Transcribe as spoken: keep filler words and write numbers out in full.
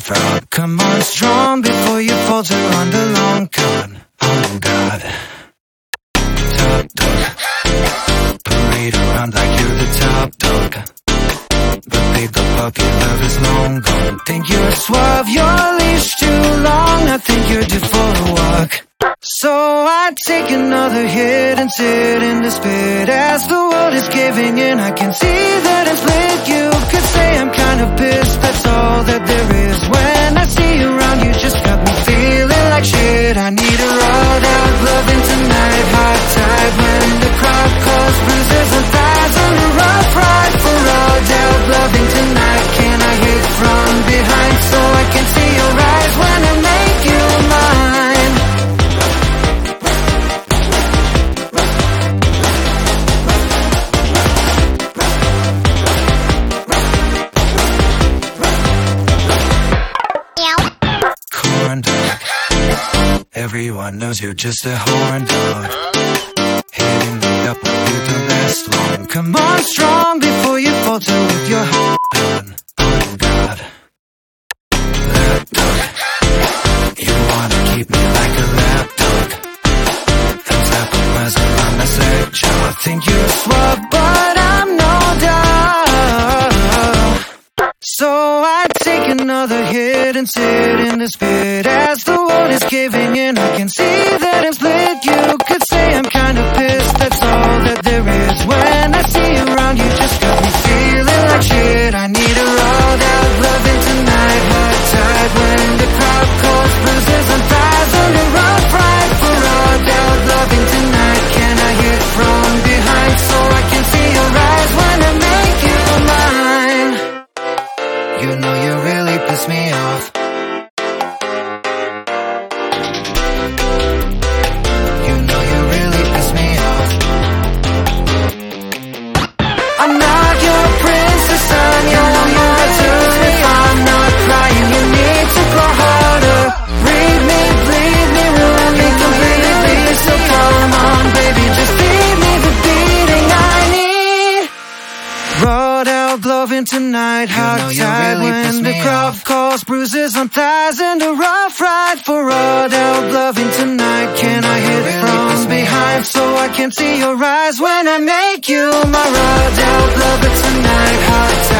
fraud. Come on strong before you falter on the long con. Oh God. Top dog. Parade around like you're the top dog. But babe, the puppy love is long gone. Think you're suave, your leash too long. I think you're due for a walk. So I take another hit and sit in the spit. As the world is caving in, I can see that I'm split. You could say I'm kind of pissed, that's all that there is. When I see you around, you just got me feeling like shit. I need a rod out, loving tonight. Hot tide when the crowd calls, bruises and thighs on the rough ride. For rod out, loving tonight. Can I hit from behind so I can see your eyes when I make you mine? Corn dog. Everyone knows you're just a horn dog. Hitting me up when you don't last long. Come on strong before you falter with your gun. Oh God. Lap dog. You wanna keep me like a lap dog. Thumbs up and muzzle on my sledge. I think you're suave, but I'm no dog. So I take another hit and sit in the spit. As the world is caving in, I can see that I'm split. You could say I'm kind of pissed, that's all that there is. When I see you around, you just got me feeling like shit. I need a rod out, loving tonight. Hot tide when the crowd calls, bruises and thighs on the rough ride. For rod out, loving tonight. Can I hit from behind so I can see your eyes when I make you mine? You know you really piss me off. You know you really piss me off. I'm not your princess, I'm your martyr. If I'm not crying, you need to go harder. Read me, bleed me, ruin me completely. So come on, baby, just feed me the beating I need. Rode out, loving tonight. Hot tide when the crowd calls, bruises on thighs and a rough ride. For rode out, loving tonight. Can I hit from behind so I can see your eyes when I make you my rode out, love it tonight. Hot tide.